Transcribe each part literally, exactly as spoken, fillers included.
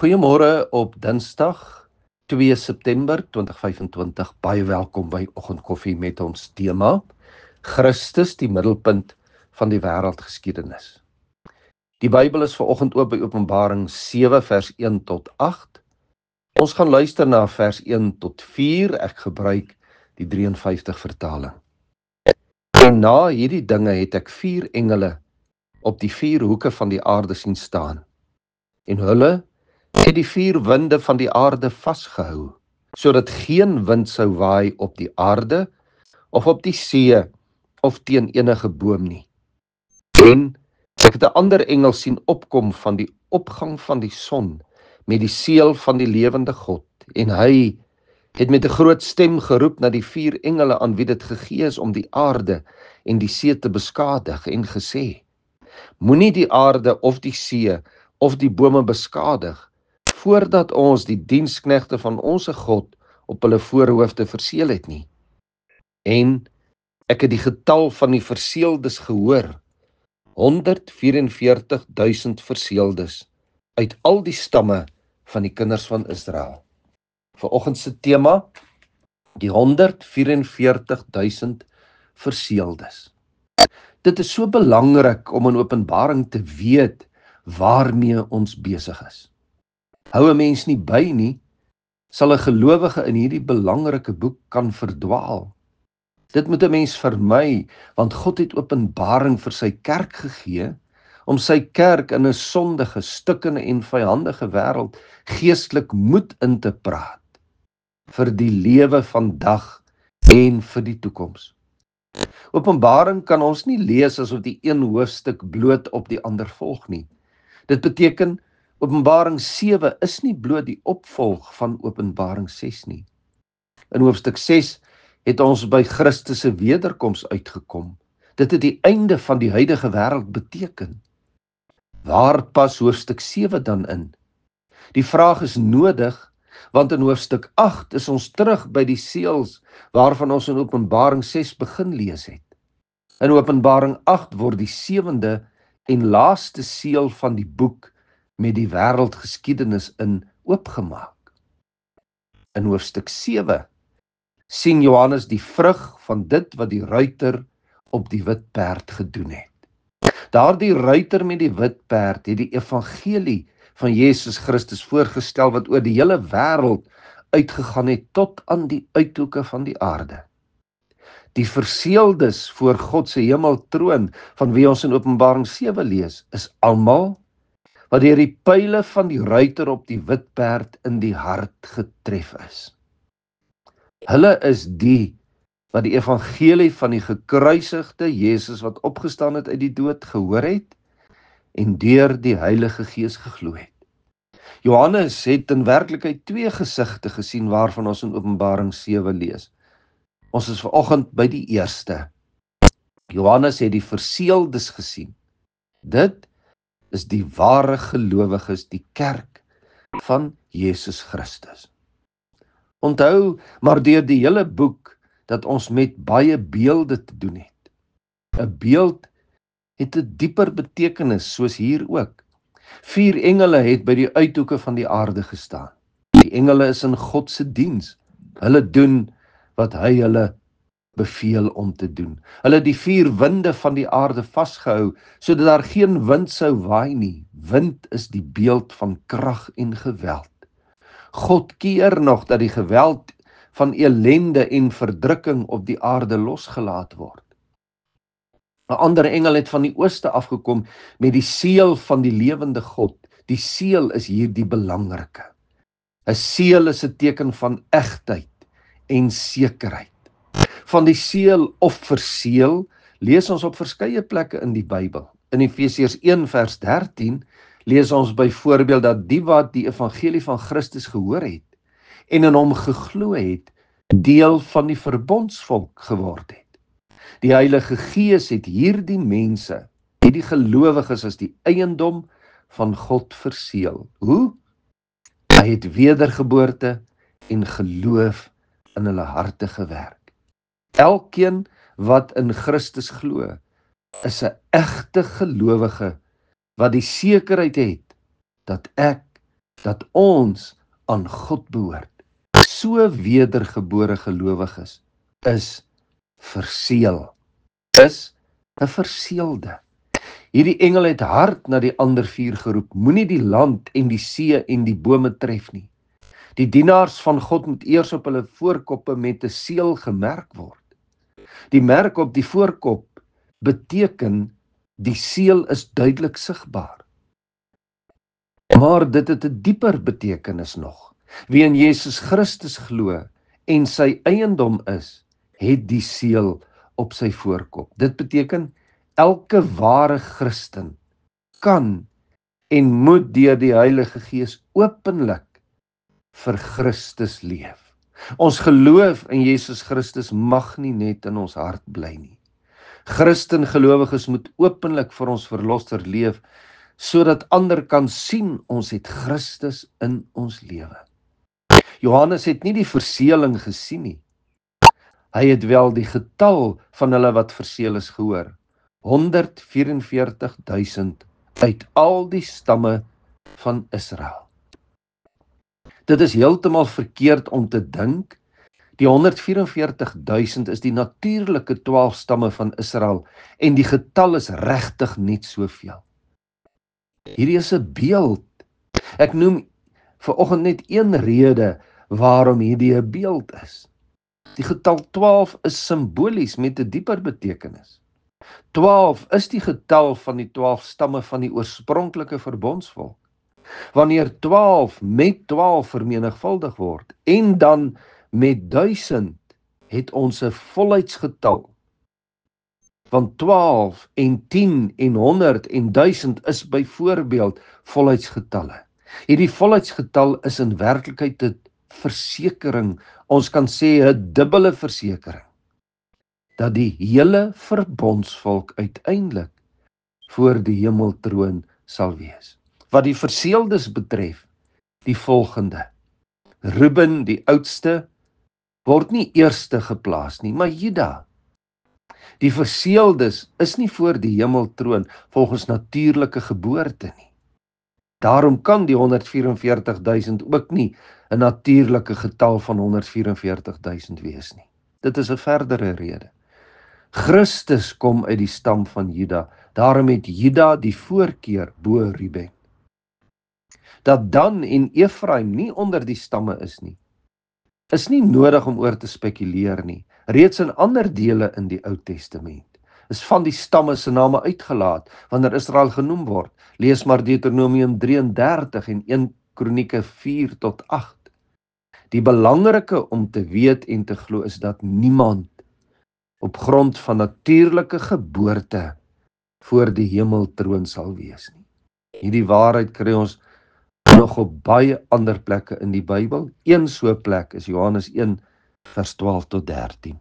Goeiemôre op Dinsdag twee September twintig vyfentwintig. Baie welkom by Oggendkoffie met ons tema Christus, die middelpunt van die wêreldgeskiedenis. Die Bybel is vanoggend oop by Openbaring sewe vers een tot agt. Ons gaan luister na vers een tot vier. Ek gebruik die drie en vyftig vertaling. En na hierdie dinge het ek vier engele op die vier hoeke van die aarde sien staan. En hulle het die vier winde van die aarde vasgehou, sodat geen wind sou waai op die aarde, of op die see, of teen enige boom nie. En ek het 'n ander engel sien opkom van die opgang van die son, met die seël van die lewende God, en hy het met 'n groot stem geroep na die vier engele aan wie dit gegee is om die aarde en die see te beskadig, en gesê: Moenie die aarde of die see of die bome beskadig, voordat ons die diensknegte van onsse God op hulle voorhoofde verseël het nie. En ek het die getal van die verseëldes gehoor, honderd vyf-en-veertig duisend verseëldes, uit al die stamme van die kinders van Israel. Vanoggend se tema, die honderd vyf-en-veertig duisend verseëldes. Dit is so belangrik om in Openbaring te weet waarmee ons besig is. Hou 'n mens nie by nie, sal 'n gelowige in hierdie belangrike boek kan verdwaal. Dit moet 'n mens vermy, want God het openbaring vir sy kerk gegee, om sy kerk in 'n sondige, stikkende en vyandige wêreld geestelik moed in te praat, vir die lewe vandag en vir die toekoms. Openbaring kan ons nie lees asof die een hoofstuk bloot op die ander volg nie. Dit beteken, Openbaring sewe is nie bloot die opvolg van Openbaring ses nie. In hoofstuk ses het ons by Christus se wederkoms uitgekom. Dit het die einde van die huidige wêreld beteken. Waar pas hoofstuk sewe dan in? Die vraag is nodig, want in hoofstuk agt is ons terug by die seëls waarvan ons in Openbaring ses begin lees het. In Openbaring agt word die sewende en laaste seël van die boek met die wêreldgeskiedenis in oopgemaak. In hoofstuk sewe sien Johannes die vrug van dit wat die ruiter op die wit perd gedoen het. Daardie ruiter met die wit perd het die evangelie van Jesus Christus voorgestel wat oor die hele wêreld uitgegaan het tot aan die uithoeke van die aarde. Die verseëldes voor God se hemeltroon, van wie ons in Openbaring sewe lees, is almal wat deur die pyle van die ruiter op die wit perd in die hart getref is. Hulle is die wat die evangelie van die gekruisigde Jesus wat opgestaan het uit die dood gehoor het en deur die Heilige Gees geglo het. Johannes het in werklikheid twee gesigte gesien waarvan ons in Openbaring sewe lees. Ons is vanoggend by die eerste. Johannes het die verseëldes gesien. Dit is die ware gelowiges, die kerk van Jesus Christus. Onthou maar deur die hele boek dat ons met baie beelde te doen het. 'n Beeld het 'n dieper betekenis, soos hier ook. Vier engele het by die uithoeke van die aarde gestaan. Die engele is in God se diens. Hulle doen wat hy hulle beveel om te doen. Hulle het die vier winde van die aarde vasgehou, sodat daar geen wind sou waai nie. Wind is die beeld van krag en geweld. God keer nog dat die geweld van elende en verdrukking op die aarde losgelaat word. 'n Ander engel het van die ooste afgekom met die seël van die lewende God. Die seël is hier die belangrike. 'n Seël is 'n teken van egtheid en sekerheid. Van die seël of verseël lees ons op verskeie plekke in die Bybel. In Efesiërs een vers dertien lees ons byvoorbeeld dat die wat die evangelie van Christus gehoor het en in hom geglo het, deel van die verbondsvolk geword het. Die Heilige Gees het hierdie mense, hierdie gelowiges as die eiendom van God verseël. Hoe? Hy het wedergeboorte en geloof in hulle harte gewerk. Elkeen wat in Christus glo, is 'n egte gelowige wat die sekerheid het dat ek dat ons aan God behoort. So wedergebore gelowiges is verseël, is 'n verseëlde. Hierdie engel het hard na die ander vier geroep, moenie die land en die see en die bome tref nie. Die dienaars van God moet eers op hulle voorkoppe met 'n seël gemerk word. Die merk op die voorkop beteken die seël is duidelik sigbaar. Maar dit het 'n dieper betekenis nog. Wie in Jesus Christus glo en sy eiendom is, het die seël op sy voorkop. Dit beteken elke ware Christen kan en moet deur die Heilige Gees openlik vir Christus leef. Ons geloof in Jesus Christus mag nie net in ons hart bly nie. Christen gelowiges moet openlik vir ons Verlosser leef, sodat ander kan sien ons het Christus in ons lewe. Johannes het nie die verseëling gesien nie. Hy het wel die getal van hulle wat verseël is gehoor. honderdvyf en veertig duisend uit al die stamme van Israel. Dit is heeltemal verkeerd om te dink die honderdvyf en veertig duisend is die natuurlike twaalf stamme van Israel en die getal is regtig net soveel. Hierdie is 'n beeld. Ek noem vanoggend net een rede waarom hierdie 'n beeld is. Die getal twaalf is simbolies met 'n dieper betekenis. twaalf is die getal van die twaalf stamme van die oorspronklike verbondsvolk. Wanneer twaalf met twaalf vermenigvuldig word en dan met duisend, het ons 'n volheidsgetal. Want twaalf en tien en honderd en duisend is byvoorbeeld volheidsgetalle. Hierdie volheidsgetal is in werklikheid 'n versekering, ons kan sê 'n dubbele versekering, dat die hele verbondsvolk uiteindelik voor die hemeltroon sal wees. Wat die verseëldes betref, die volgende. Ruben, die oudste, word nie eerste geplaas nie, maar Juda. Die verseëldes is nie voor die hemeltroon volgens natuurlike geboorte nie. Daarom kan die honderdvyf en veertig duisend ook nie 'n natuurlike getal van honderdvyf en veertig duisend wees nie. Dit is 'n verdere rede. Christus kom uit die stam van Juda, daarom het Juda die voorkeur bo Ruben. Dat Dan en Efraim nie onder die stamme is nie, is nie nodig om oor te spekuleer nie. Reeds in ander dele in die Ou Testament is van die stamme se name uitgelaat wanneer Israel genoem word. Lees maar Deuteronomium drie en dertig en een Kronieke vier tot agt. Die belangrike om te weet en te glo is dat niemand op grond van natuurlike geboorte voor die hemeltroon sal wees nie. Hierdie waarheid kry ons nog op baie ander plekke in die Bybel. Een so plek is Johannes een vers twaalf tot dertien.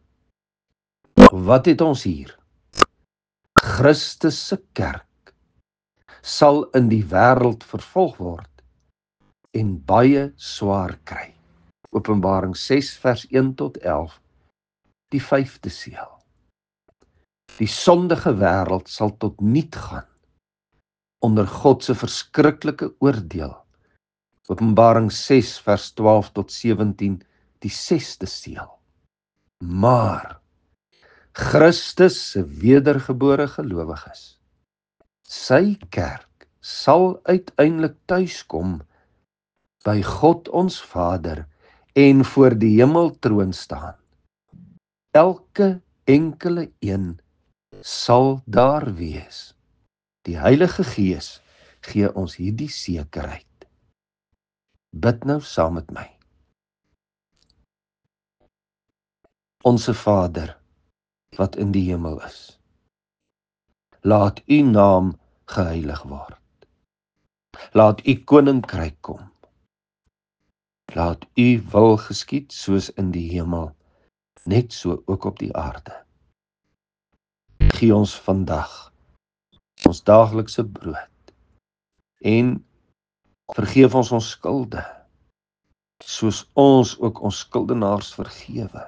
Wat het ons hier? Christus se kerk sal in die wêreld vervolg word en baie swaar kry. Openbaring ses vers een tot elf, die vyfde seël. Die sondige wêreld sal tot niet gaan onder God se verskriklike oordeel. Openbaring ses vers twaalf tot sewentien, die sesde seël. Maar Christus se wedergebore gelowiges, sy kerk sal uiteindelik tuiskom by God ons Vader en voor die hemeltroon staan. Elke enkele een sal daar wees. Die Heilige Gees gee ons hierdie sekerheid. Bid nou saam met my. Onse Vader, wat in die hemel is, laat u naam geheilig word. Laat u koninkryk kom. Laat u wil geskied soos in die hemel, net so ook op die aarde. Gee ons vandag ons daaglikse brood en vergeef ons ons skulde, soos ons ook ons skuldenaars vergewe.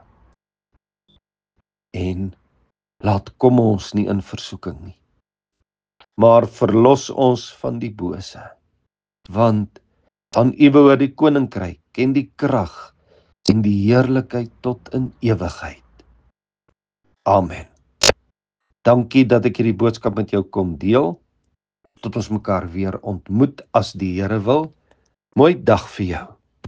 En laat kom ons nie in versoeking nie, maar verlos ons van die bose, want Aan U behoort die koninkryk en die krag en die heerlikheid tot in ewigheid. Amen. Dankie dat ek hierdie boodskap met jou kom deel. Tot ons mekaar weer ontmoet as die Here wil. Mooi dag vir jou.